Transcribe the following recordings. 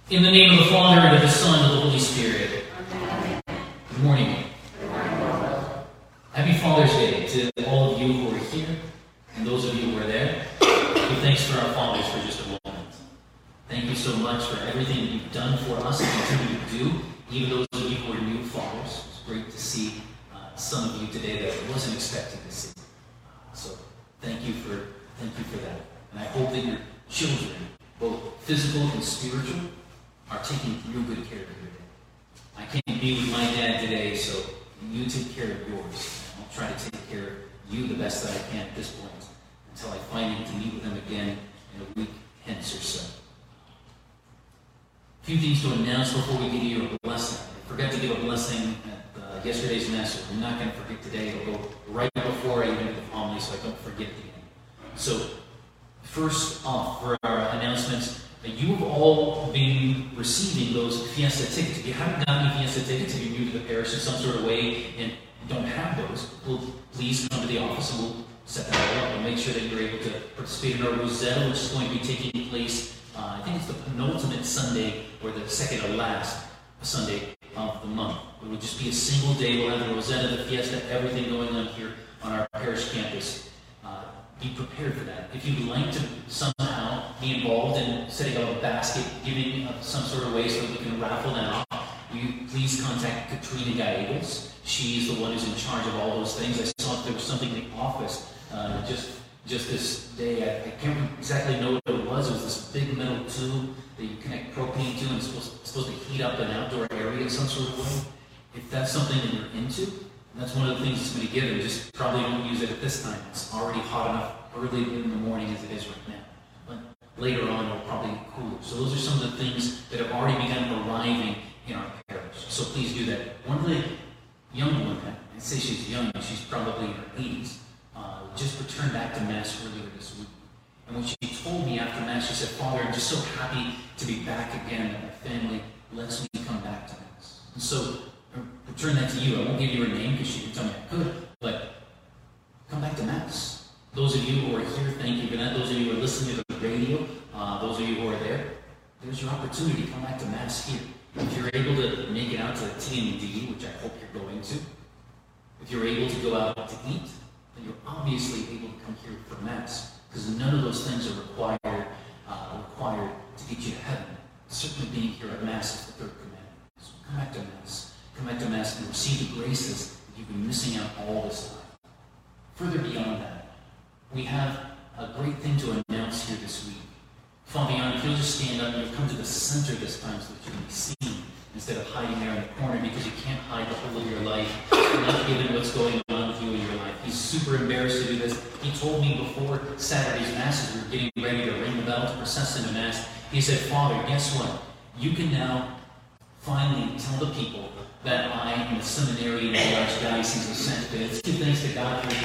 In the name of the Father, and of the Son, and of the Holy Spirit. Amen. Good morning. Happy Father's Day to all of you who are here, and those of you who are there. Give thanks for our fathers for just a moment. Thank you so much for everything that you've done for us and continue to do, even those of you who are new fathers. It's great to see some of you today that I wasn't expecting to see. So thank you for that. And I hope that your children, both physical and spiritual, are taking real good care of you today. I can't be with my dad today, so you take care of yours. I'll try to take care of you the best that I can at this point until I finally get to meet with him again in a week hence or so. A few things to announce before we give you a blessing. I forgot to give a blessing at yesterday's message. I'm not going to forget today. It'll go right before I even do the homily, so I don't forget it again. So, first off, for our announcements, you have all been receiving those Fiesta tickets. If you haven't gotten any Fiesta tickets, if you're new to the parish in some sort of way and don't have those, well, please come to the office and we'll set that all up and make sure that you're able to participate in our Rosetta, which is going to be taking place, I think it's the penultimate Sunday or the second or last Sunday of the month. It will just be a single day. We'll have the Rosetta, the Fiesta, everything going on here on our parish campus. Be prepared for that. If you'd like to somehow be involved in setting up a basket, giving some sort of way so that we can raffle that off, will you please contact Katrina Gallegos. She's the one who's in charge of all those things. I saw if there was something in the office just this day. I can't exactly know what it was. It was this big metal tube that you connect propane to, and it's supposed to heat up an outdoor area in some sort of way. If that's something that you're into, that's one of the things that's going to be given. Just probably don't use it at this time. It's already hot enough early in the morning as it is right now. But later on, it'll probably get cooler. So those are some of the things that have already begun arriving in our parish. So please do that. One of the young women, I'd say she's young, she's probably in her 80s, just returned back to Mass earlier this week. And when she told me after Mass, she said, "Father, I'm just so happy to be back again, that my family lets me come back to Mass." And so I return that to you. I won't give you her name because she can tell me I could, but come back to Mass. Those of you who are here, thank you for that. Those of you who are listening to the radio, those of you who are there, there's your opportunity. Come back to Mass here. If you're able to make it out to the TND, which I hope you're going to, if you're able to go out to eat, then you're obviously able to come here for Mass, because none of those things are required to get you to heaven. Certainly being here at Mass is the third commandment. So come back to Mass. Come back to Mass and receive the graces that you've been missing out all this time. Further beyond that, we have a great thing to announce here this week. Fabian, if you'll just stand up and you'll come to the center this time so that you can be seen instead of hiding there in the corner, because you can't hide the whole of your life. You're not given what's going on with you in your life. He's super embarrassed to do this. He told me before Saturday's Mass, as we were getting ready to ring the bell to process into Mass, he said, "Father, guess what? You can now finally tell the people that I am a seminary in the Archdiocese of Santa Fe." Let's give thanks to God for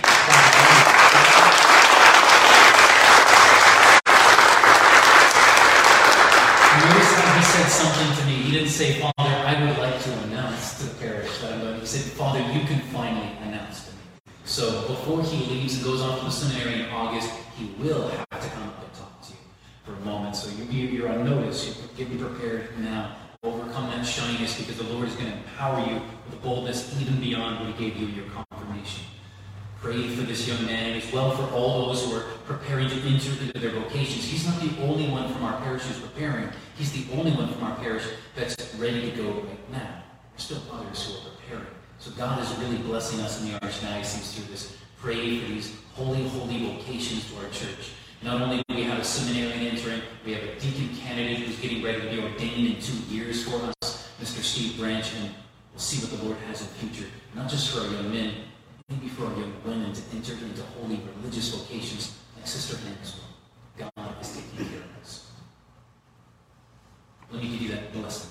Notice how he said something to me. He didn't say, "Father, I would like to announce to the parish that I'm going." He said, "Father, you can finally announce to me." So before he leaves and goes off to the seminary in August, he will have to come up and talk to you for a moment. So you're on notice. You get prepared now. Overcome that shyness, because the Lord is going to empower you with boldness even beyond what he gave you in your confirmation. Pray for this young man, and as well for all those who are preparing to enter into their vocations. He's not the only one from our parish who's preparing. He's the only one from our parish that's ready to go right now. There's still others who are preparing. So God is really blessing us in the Archdiocese through this. Pray for these holy, holy vocations to our church. Not only do we have a seminarian entering, we have a deacon candidate who's getting ready to be ordained in 2 years for us, Mr. Steve Branch, and we'll see what the Lord has in the future, not just for our young men, maybe for our young women to enter into holy religious vocations like Sister Anne as well. God is taking care of us. Let me give you that blessing.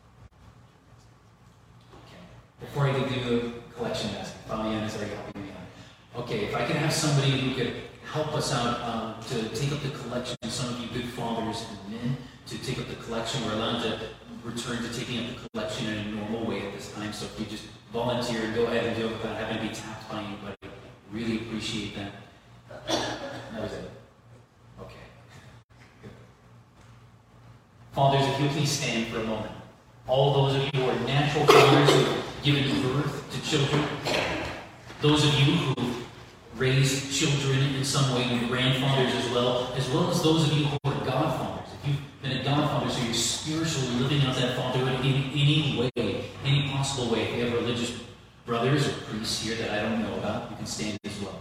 Okay. Before I give you a collection basket, Fabian is already helping me out. Okay, if I could have somebody who could help us out to take up the collection, some of you good fathers and men, to take up the collection. We're allowed to return to taking up the collection in a normal way at this time, so if you just volunteer, go ahead and do it without having to be tapped by anybody. Really appreciate that. That was it. Okay. Good. Fathers, if you'll please stand for a moment. All those of you who are natural fathers who have given birth to children, those of you who raised children in some way, your grandfathers as well as those of you who are godfathers. If you've been a godfather, so you're spiritually living out that fatherhood in any way, any possible way. If we have religious brothers or priests here that I don't know about, you can stand as well.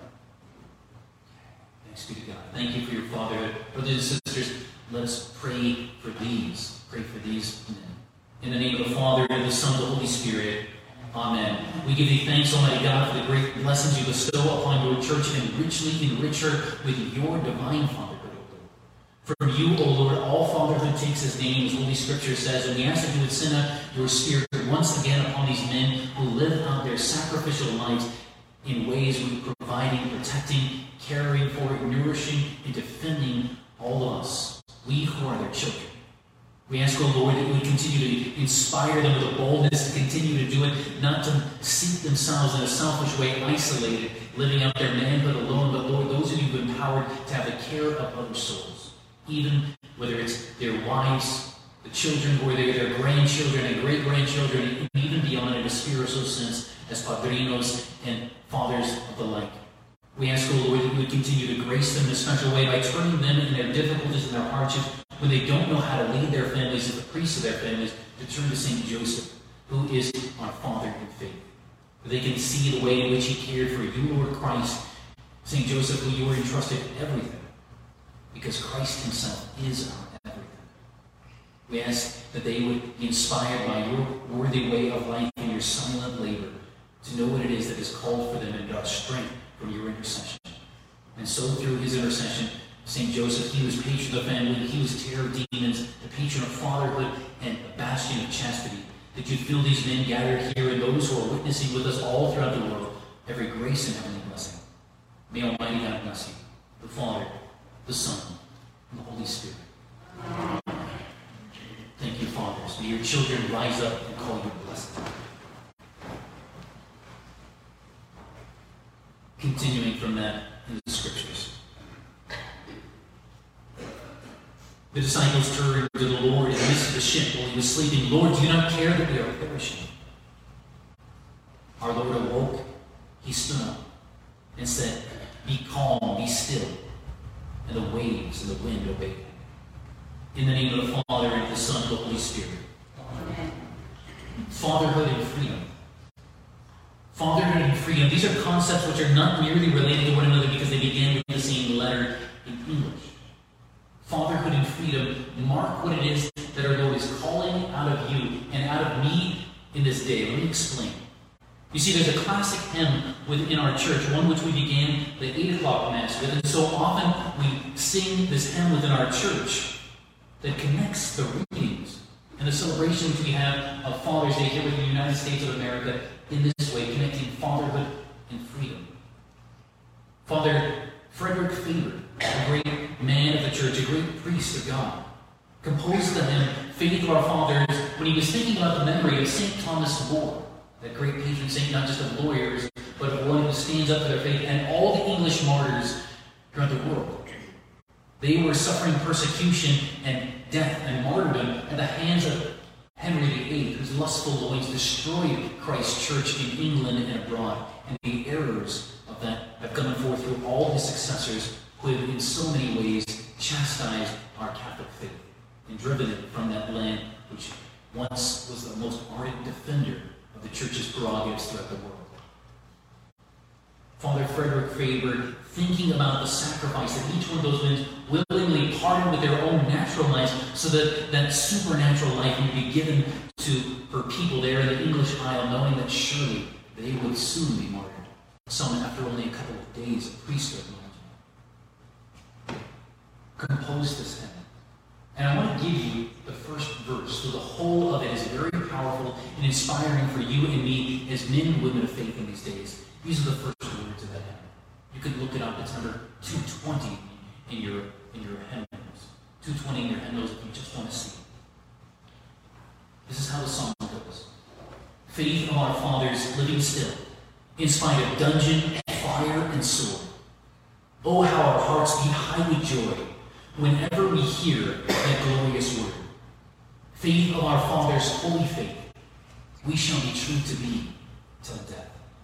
Thanks be to God. Thank you for your fatherhood. Brothers and sisters, let us pray for these. Pray for these men. In the name of the Father, and of the Son, and the Holy Spirit. Amen. We give thee thanks, Almighty God, for the great blessings you bestow upon your church and richly enrich her with your divine fatherhood, O Lord. From you, O Lord, all fatherhood takes its name, as Holy Scripture says, and we ask that you would send out your Spirit once again upon these men who live out their sacrificial lives in ways of providing, protecting, caring for, nourishing, and defending all of us, we who are their children. We ask, O Lord, that you would continue to inspire them with a boldness to continue to do it, not to seek themselves in a selfish way, isolated, living out their manhood alone, but Lord, those of you who've been empowered to have the care of other souls, even whether it's their wives, the children, or their grandchildren and great-grandchildren, and even beyond in a spiritual sense, as padrinos and fathers of the like. We ask, O Lord, that you would continue to grace them in a special way by turning them in their difficulties and their hardships, when they don't know how to lead their families as the priests of their families, to turn to St. Joseph, who is our Father in faith. They can see the way in which he cared for you, Lord Christ. St. Joseph, who you were entrusted everything, because Christ himself is our everything. We ask that they would be inspired by your worthy way of life and your silent labor to know what it is that is called for them and draw strength from your intercession. And so through his intercession, St. Joseph, he was patron of the family, he was terror of demons, the patron of fatherhood, and a bastion of chastity. That you fill these men gathered here and those who are witnessing with us all throughout the world every grace and heavenly blessing. May Almighty God bless you, the Father, the Son, and the Holy Spirit. Amen. Thank you, fathers. May your children rise up and call you blessed. Continuing from that in the Scriptures. The disciples turned to the Lord in the midst of the ship while he was sleeping. Lord, do you not care that we are perishing? Our Lord awoke. He stood up and said, be calm, be still. And the waves and the wind obeyed him. In the name of the Father, and of the Son, and of the Holy Spirit. Amen. Fatherhood and freedom. Fatherhood and freedom. These are concepts which are not merely related to one another because they began with the same letter in English. Fatherhood and freedom mark what it is that our Lord is calling out of you and out of me in this day. Let me explain. You see, there's a classic hymn within our church, one which we began the 8 o'clock Mass with, and so often we sing this hymn within our church that connects the readings and the celebrations we have of Father's Day here in the United States of America in this way, connecting fatherhood and freedom. Father Frederick Faber, a great man of the church, a great priest of God, composed the hymn, Faith of Our Fathers, when he was thinking about the memory of St. Thomas More, that great patron saint, not just of lawyers, but of one who stands up for their faith, and all the English martyrs throughout the world. They were suffering persecution and death and martyrdom at the hands of Henry VIII, whose lustful loins destroyed Christ's church in England and abroad, and the errors of that have come forth through all his successors, who have in so many ways chastised our Catholic faith and driven it from that land which once was the most ardent defender of the church's prerogatives throughout the world. Father Frederick Faber, thinking about the sacrifice that each one of those men willingly parted with their own natural lives so that that supernatural life would be given to her people there in the English Isle, knowing that surely they would soon be martyred, some after only a couple of days of priesthood. Composed this hymn. And I want to give you the first verse, so the whole of it is very powerful and inspiring for you and me as men and women of faith in these days. These are the first words of that hymn. You could look it up. It's number 220 in your hymnals. 220 in your hymnals if you just want to see it. This is how the song goes. Faith of our fathers living still, in spite of dungeon, fire, and sword. Oh, how our hearts beat high with joy whenever we hear that glorious word, faith of our Father's holy faith, we shall be true to thee till death.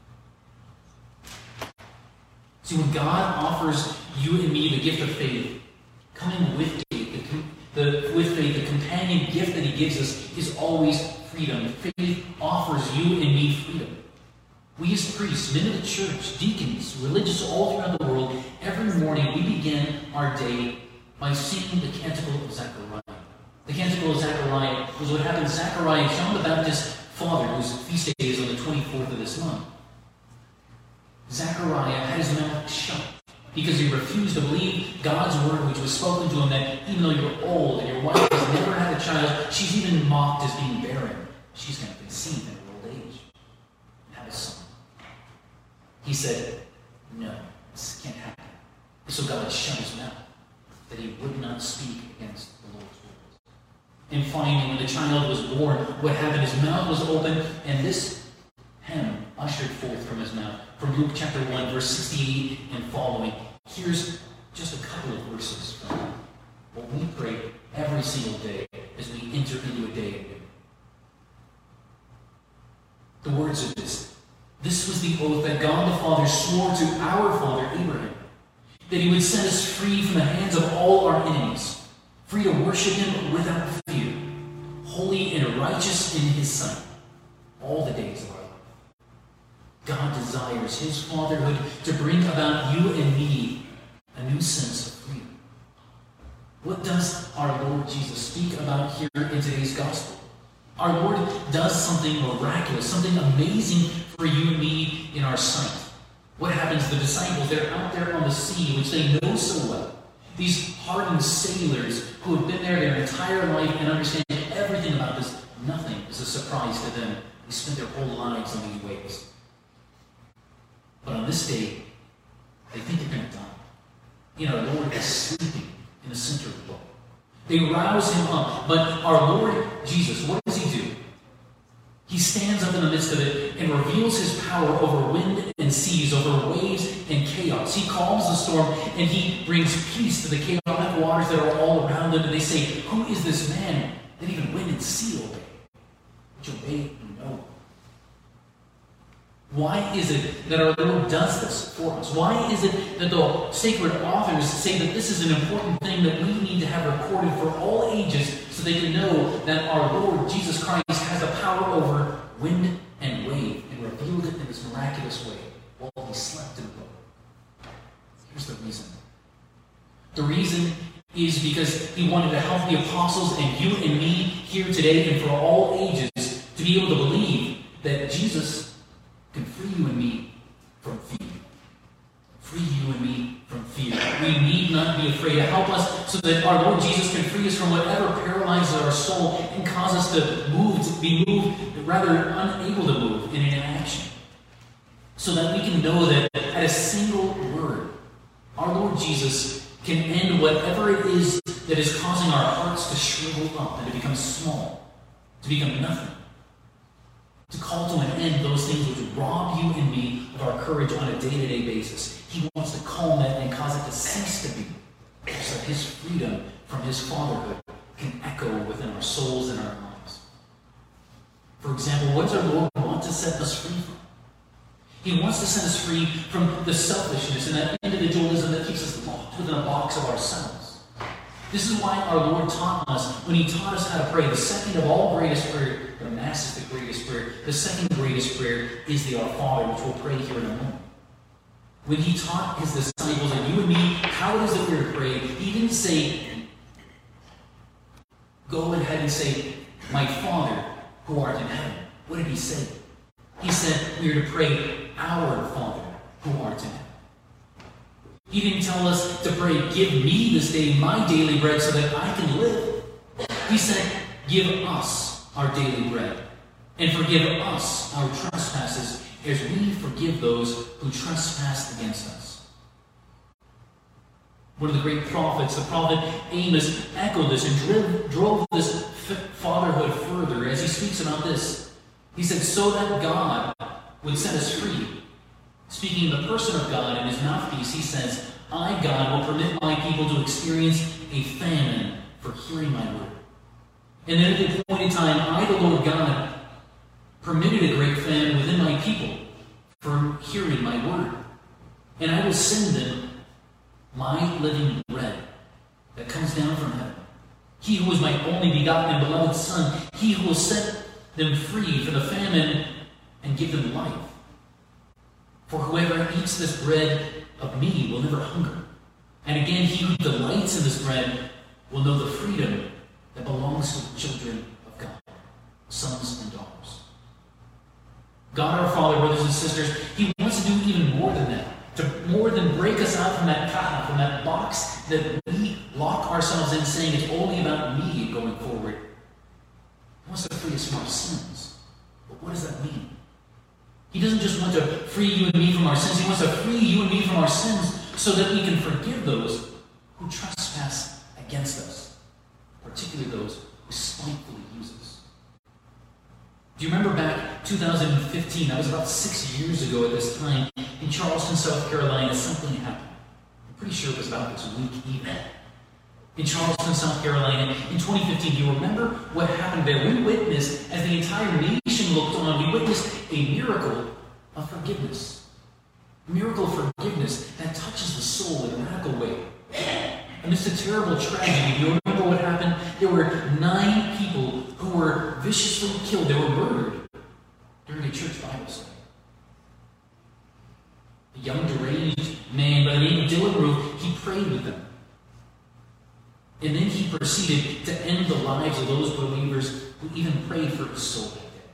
See, when God offers you and me the gift of faith, coming with faith, the companion gift that he gives us is always freedom. Faith offers you and me freedom. We as priests, men of the church, deacons, religious all throughout the world, every morning we begin our day by singing the Canticle of Zechariah. The Canticle of Zechariah was what happened. Zechariah, John the Baptist's father, whose feast day is on the 24th of this month. Zechariah had his mouth shut because he refused to believe God's word, which was spoken to him, that even though you're old and your wife has never had a child, she's even mocked as being barren. She's going to conceive in her old age and have a son. He said, no, this can't happen. So God shut his mouth, that he would not speak against the Lord's words. And finally, when the child was born, what happened? His mouth was open, and this hymn ushered forth from his mouth. From Luke chapter 1, verse 68 and following. Here's just a couple of verses from what we pray every single day as we enter into a day of new. The words of this. This was the oath that God the Father swore to our father Abraham, that he would set us free from the hands of all our enemies, free to worship him without fear, holy and righteous in his sight, all the days of our life. God desires his fatherhood to bring about you and me a new sense of freedom. What does our Lord Jesus speak about here in today's gospel? Our Lord does something miraculous, something amazing for you and me in our sight. What happens to the disciples? They're out there on the sea, which they know so well. These hardened sailors who have been there their entire life and understand everything about this. Nothing is a surprise to them. They spent their whole lives on these waves. But on this day, they think they're going to die. You know, our Lord is sleeping in the center of the boat. They rouse him up. But our Lord Jesus, what does he do? He stands up in the midst of it and reveals his power over wind and seas, over waves and chaos. He calms the storm and he brings peace to the chaotic waters that are all around him. And they say, who is this man that even wind and sea obey? Which obey you know. Why is it that our Lord does this for us? Why is it that the sacred authors say that this is an important thing that we need to have recorded for all ages so they can know that our Lord Jesus Christ has the power over wind and wave and revealed it in this miraculous way while he slept in the boat? Here's the reason. The reason is because he wanted to help the apostles and you and me here today and for all ages to be able to believe that Jesus can free you and me from fear. Free you and me from fear. We need not be afraid. To help us so that our Lord Jesus can free us from whatever paralyzes our soul and cause us to be moved, rather unable to move in inaction. So that we can know that at a single word, our Lord Jesus can end whatever it is that is causing our hearts to shrivel up and to become small, to become nothing. To call to an end those things which rob you and me of our courage on a day-to-day basis. He wants to calm that and cause it to cease to be, so that his freedom from his fatherhood can echo within our souls and our lives. For example, what does our Lord want to set us free from? He wants to set us free from the selfishness and that individualism that keeps us locked within a box of ourselves. This is why our Lord taught us, when he taught us how to pray, the second of all greatest prayer, the Mass is the greatest prayer, the second greatest prayer is the Our Father, which we'll pray here in a moment. When he taught his disciples and you and me how it is that we are to pray, he didn't say, go ahead and say, my Father who art in heaven. What did he say? He said we are to pray, our Father who art in heaven. He didn't tell us to pray, give me this day my daily bread so that I can live. He said, give us our daily bread and forgive us our trespasses as we forgive those who trespass against us. One of the great prophets, the prophet Amos, echoed this and drove this fatherhood further as he speaks about this. He said, so that God would set us free. Speaking in the person of God in his mouthpiece, he says, I, God, will permit my people to experience a famine for hearing my word. And then at the appointed time, I, the Lord God, permitted a great famine within my people for hearing my word. And I will send them my living bread that comes down from heaven. He who is my only begotten and beloved Son, he who will set them free from the famine and give them life. For whoever eats this bread of me will never hunger. And again, he who delights in this bread will know the freedom that belongs to the children of God, sons and daughters. God our Father, brothers and sisters, he wants to do even more than that. To more than break us out from that kaha, from that box that we lock ourselves in, saying it's only about me going forward. He wants to free us from our sins. But what does that mean? He doesn't just want to free you and me from our sins. He wants to free you and me from our sins so that we can forgive those who trespass against us, particularly those who spitefully use us. Do you remember back 2015, that was about 6 years ago at this time, in Charleston, South Carolina, something happened. I'm pretty sure it was about this week even. In Charleston, South Carolina, in 2015, do you remember what happened there? We witnessed, as the entire nation looked on, we witnessed a miracle of forgiveness. A miracle of forgiveness that touches the soul in a radical way. Amidst a terrible tragedy, do you remember what happened? There were 9 people who were viciously killed. They were murdered during a church Bible study. A young deranged man by the name of Dylan Roof, he prayed with them. And then he proceeded to end the lives of those believers who even prayed for his soul that day.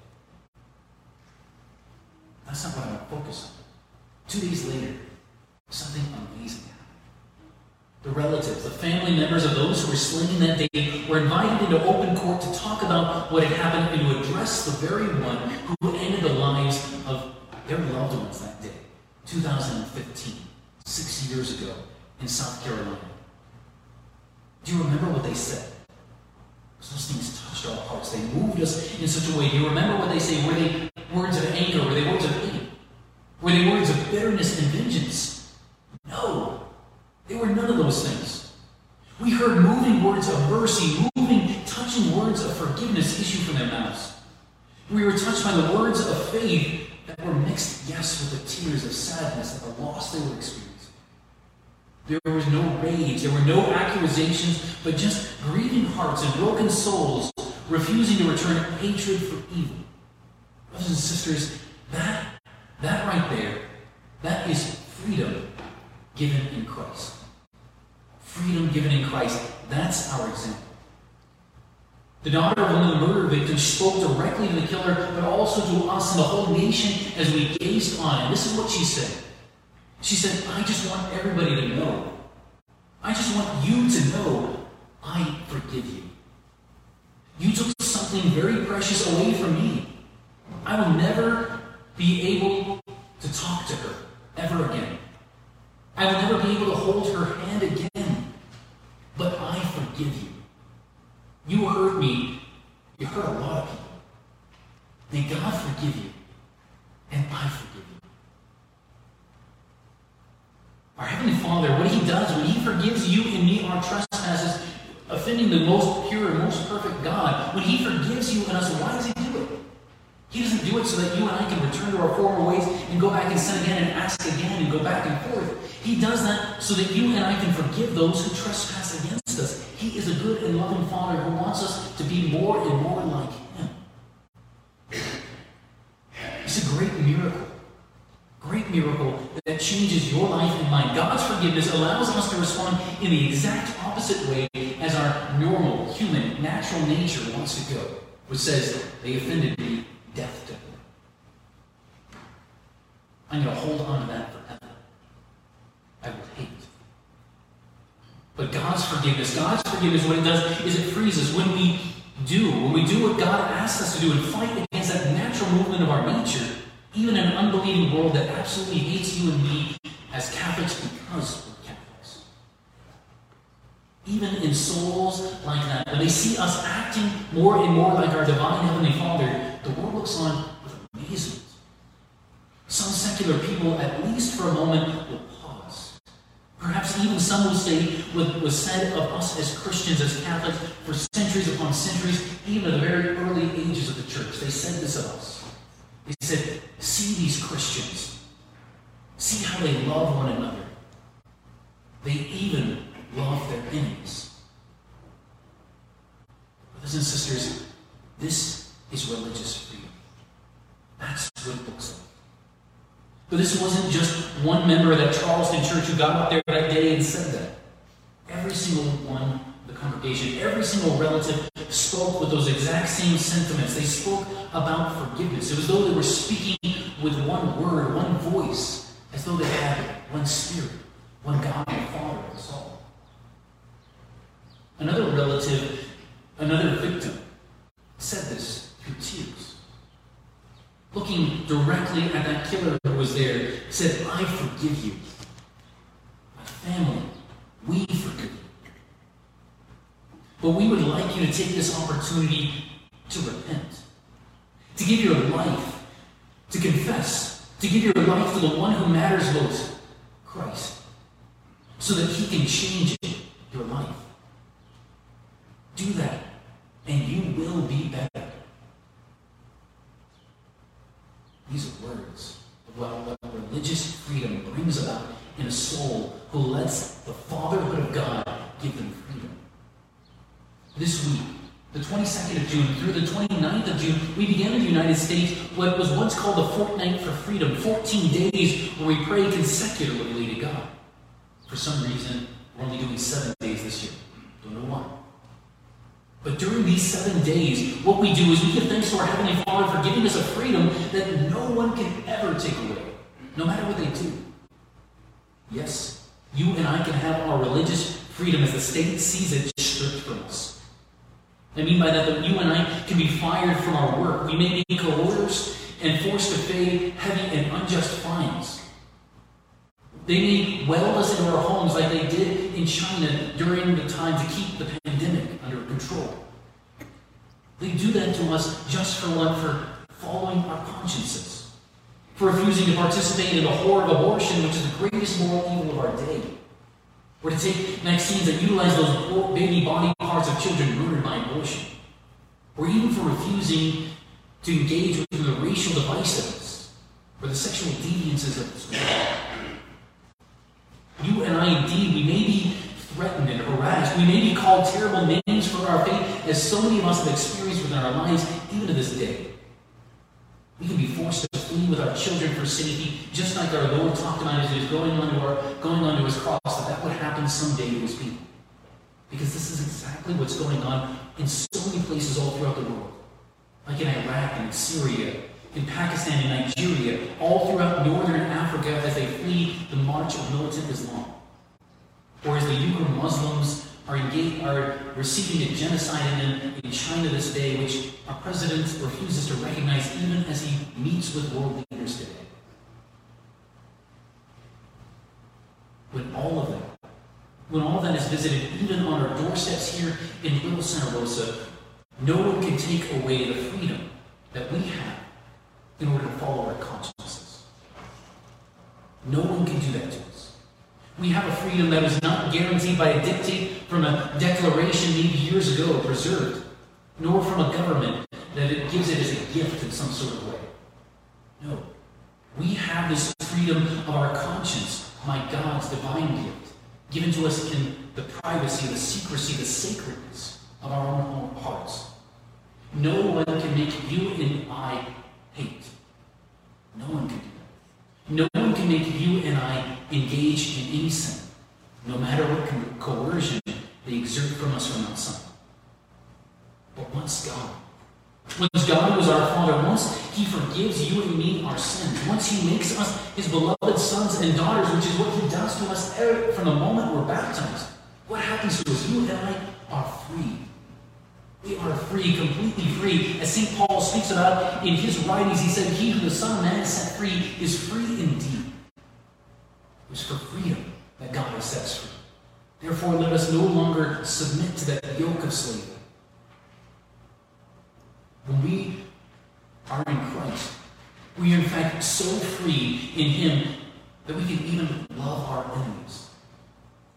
That's not what I want to focus on. 2 days later, something amazing happened. The relatives, the family members of those who were slain that day were invited into open court to talk about what had happened and to address the very one who ended the lives of their loved ones that day, 2015, 6 years ago in South Carolina. Do you remember what they said? Because those things touched our hearts. They moved us in such a way. Do you remember what they say? Were they words of anger? Were they words of hate? Were they words of bitterness and vengeance? No. They were none of those things. We heard moving words of mercy, moving, touching words of forgiveness issue from their mouths. We were touched by the words of faith that were mixed, yes, with the tears of sadness at the loss they were experiencing. There was no rage, there were no accusations, but just grieving hearts and broken souls refusing to return hatred for evil. Brothers and sisters, that right there, that is freedom given in Christ. Freedom given in Christ, that's our example. The daughter of one of the murder victims spoke directly to the killer, but also to us and the whole nation as we gazed on. And this is what she said. She said, I just want everybody to know. I just want you to know I forgive you. You took something very precious away from me. I will never be able to talk to her ever again. I will never be able to hold her hand again. But I forgive you. You hurt me. You hurt a lot of people. May God forgive you. And I forgive you. Our Heavenly Father, what He does when He forgives you and me our trespasses, offending the most pure and most perfect God, when He forgives you and us, why does He do it? He doesn't do it so that you and I can return to our former ways and go back and sin again and ask again and go back and forth. He does that so that you and I can forgive those who trespass against us. He is a good and loving Father who wants us to be more and more like Him. It's a great miracle. Great miracle that changes your life and mine. God's forgiveness allows us to respond in the exact opposite way as our normal, human, natural nature wants to go, which says, they offended me, death to them. I'm going to hold on to that forever. I will hate. But God's forgiveness, what it does is it frees us when we do what God asks us to do and fight against that natural movement of our nature. Even in an unbelieving world that absolutely hates you and me as Catholics because we're Catholics. Even in souls like that, when they see us acting more and more like our divine Heavenly Father, the world looks on with amazement. Some secular people, at least for a moment, will pause. Perhaps perhaps even some will say was said of us as Christians, as Catholics, for centuries upon centuries, even at the very early ages of the church. They said this of us. They said, see these Christians. See how they love one another. They even love their enemies. Brothers and sisters, this is religious freedom. That's what it looks like. But this wasn't just one member of that Charleston church who got up there that day and said that. Every single one of the congregation, every single relative spoke with those exact same sentiments. They spoke about forgiveness. It was as though they were speaking with one word, one voice, as though they had one Spirit, one God and Father and soul. Another relative, another victim, said this through tears. Looking directly at that killer who was there, said, I forgive you. My family, we forgive you. But we would like you to take this opportunity to repent, to give your life, to confess, to give your life to the one who matters most, Christ, so that he can change your life. Do that, and you will be better. These are words of what religious freedom brings about in a soul who lets the fatherhood of God give them freedom. This week, the 22nd of June through the 29th of June, we began in the United States what was once called the Fortnight for Freedom, 14 days where we pray consecutively to God. For some reason, we're only doing 7 days this year. Don't know why. But during these 7 days, what we do is we give thanks to our Heavenly Father for giving us a freedom that no one can ever take away, no matter what they do. Yes, you and I can have our religious freedom as the state sees it stripped from us. I mean by that you and I can be fired from our work. We may be coerced and forced to pay heavy and unjust fines. They may well us into our homes like they did in China during the time to keep the pandemic under control. They do that to us just for what? For following our consciences. For refusing to participate in the horror of abortion, which is the greatest moral evil of our day. Or to take vaccines that utilize those baby body parts of children murdered by abortion. Or even for refusing to engage with the racial divisiveness or the sexual deviances of this world. You and I, indeed, we may be threatened and harassed. We may be called terrible names for our faith, as so many of us have experienced within our lives, even to this day. We can be forced to flee with our children for safety, just like our Lord talked about as he was going onto his cross, that would happen someday to his people. Because this is exactly what's going on in so many places all throughout the world. Like in Iraq and Syria, in Pakistan and Nigeria, all throughout northern Africa as they flee the march of militant Islam. Or as the Uyghur Muslims are receiving a genocide in China this day, which our president refuses to recognize even as he meets with world leaders today. When all of that is visited, even on our doorsteps here in Little Santa Rosa, no one can take away the freedom that we have in order to follow our consciences. No one can do that to us. We have a freedom that was not guaranteed by a dictate from a declaration made years ago, preserved, nor from a government that it gives it as a gift in some sort of way. No. We have this freedom of our conscience, my God's divine gift, given to us in the privacy, the secrecy, the sacredness of our own hearts. No one can make you and I hate. No one can do that. No one can make you and I engage in any sin, no matter what coercion they exert from us from outside. But once God who is our Father, once he forgives you and me our sins, once he makes us his beloved sons and daughters, which is what he does to us from the moment we're baptized, what happens to us? You and I are free. We are free, completely free. As St. Paul speaks about in his writings, he said, he who the Son of Man has set free is free indeed. It was for freedom that God has set us free. Therefore, let us no longer submit to that yoke of slavery. When we are in Christ, we are in fact so free in him that we can even love our enemies.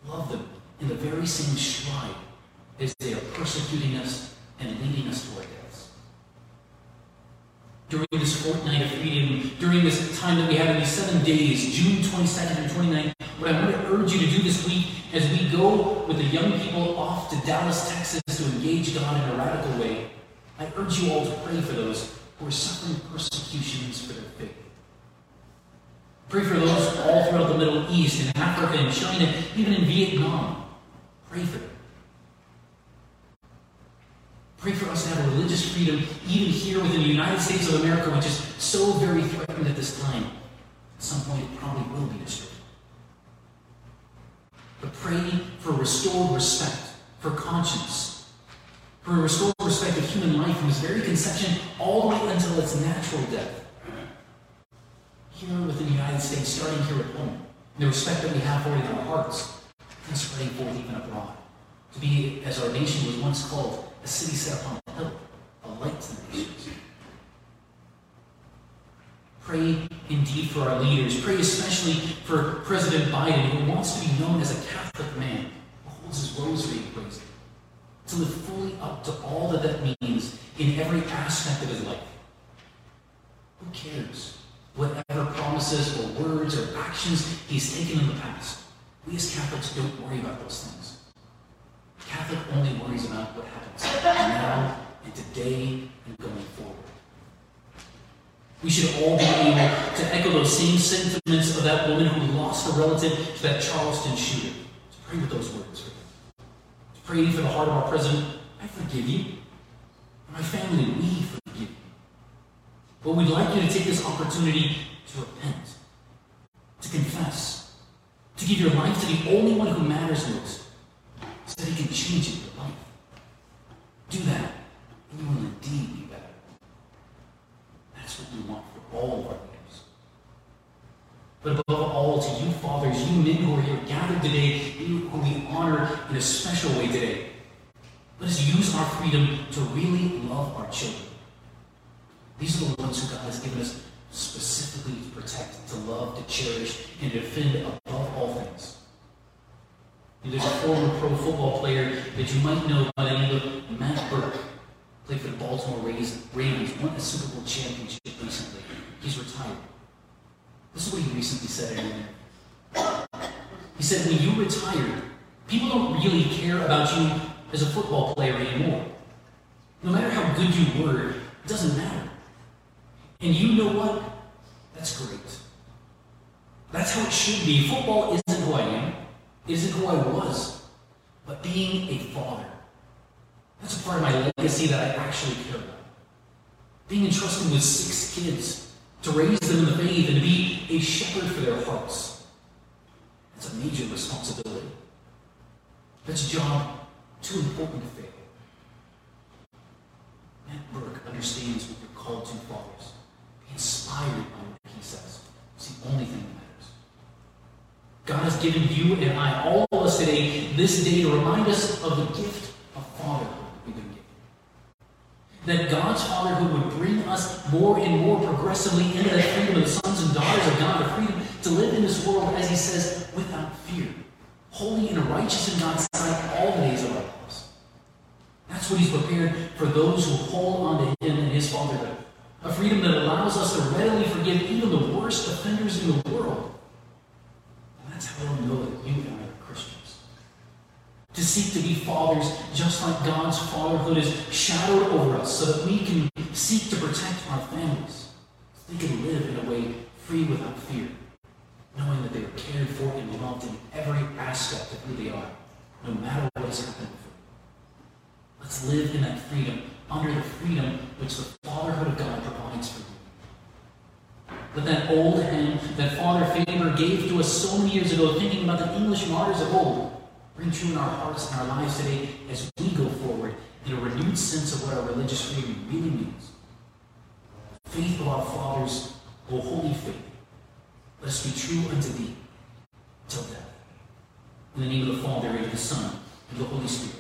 in the very same stride as they are persecuting us and leading us to our deaths. During this fortnight of freedom, during this time that we have in these 7 days, June 22nd and 29th, what I want to urge you to do this week as we go with the young people off to Dallas, Texas to engage God in a radical way, I urge you all to pray for those who are suffering persecutions for their faith. Pray for those all throughout the Middle East, in Africa, in China, even in Vietnam. Pray for them. Pray for us to have religious freedom, even here within the United States of America, which is so very threatened at this time. At some point, it probably will be destroyed. But pray for restored respect for conscience, for a restored respect of human life from its very conception all the way until its natural death. Here within the United States, starting here at home, the respect that we have for it in our hearts, and spreading forth even abroad. To be, as our nation was once called, a city set upon a hill, a light to the nations. Pray indeed for our leaders. Pray especially for President Biden, who wants to be known as a Catholic man, who holds his rosary and prays it, to live fully up to all that that means in every aspect of his life. Who cares? Whatever promises or words or actions he's taken in the past. We as Catholics don't worry about those things. Catholic only worries about what happens now and today and going forward. We should all be able to echo those same sentiments of that woman who lost a relative to that Charleston shooter. To pray with those words for them. To pray for the heart of our president. I forgive you. My family, we forgive you. But we'd like you to take this opportunity to repent, to confess, to give your life to the only one who matters most, so that he can change your life. Do that, and you will indeed be better. That's what we want for all of our leaders. But above all, to you fathers, you men who are here gathered today, you who we honor in a special way today, let us use our freedom to really love our children. These are the ones who God has given us specifically to protect, to love, to cherish, and to defend above all things. And there's a former pro football player that you might know by the name of Matt Burke. Played for the Baltimore Ravens, won a Super Bowl championship recently. He's retired. This is what he recently said in there. He said, when you retire, people don't really care about you as a football player anymore. No matter how good you were, it doesn't matter. And you know what? That's great. That's how it should be. Football isn't who I am. It isn't who I was. But being a father. That's a part of my legacy that I actually care about. Being entrusted with 6 kids, to raise them in the faith and to be a shepherd for their hearts. That's a major responsibility. That's a job too important to fail. Matt Burke understands what you're called to, fathers. Be inspired by what he says. It's the only thing that matters. God has given you and I, all of us today, this day to remind us of the gift of fatherhood we've been given. That God's fatherhood would bring us more and more progressively into that freedom of the sons and daughters of God, the freedom to live in this world, as he says, without fear. Holy and righteous in God's sight all the days of our lives. That's what he's prepared for those who hold on to him and his fatherhood. A freedom that allows us to readily forgive even the worst offenders in the world. And that's how we'll know that you and I are Christians. To seek to be fathers just like God's fatherhood is shadowed over us so that we can seek to protect our families. So they can live in a way free without fear, knowing that they are cared for and loved in every aspect of who they are, no matter what has happened before. Let's live in that freedom, under the freedom which the fatherhood of God provides for you. Let that old hymn that Father Faber gave to us so many years ago, thinking about the English martyrs of old, ring true in our hearts and our lives today as we go forward in a renewed sense of what our religious freedom really means. The faith of our fathers, O holy faith, let us be true unto thee till death. In the name of the Father, and of the Son, and of the Holy Spirit.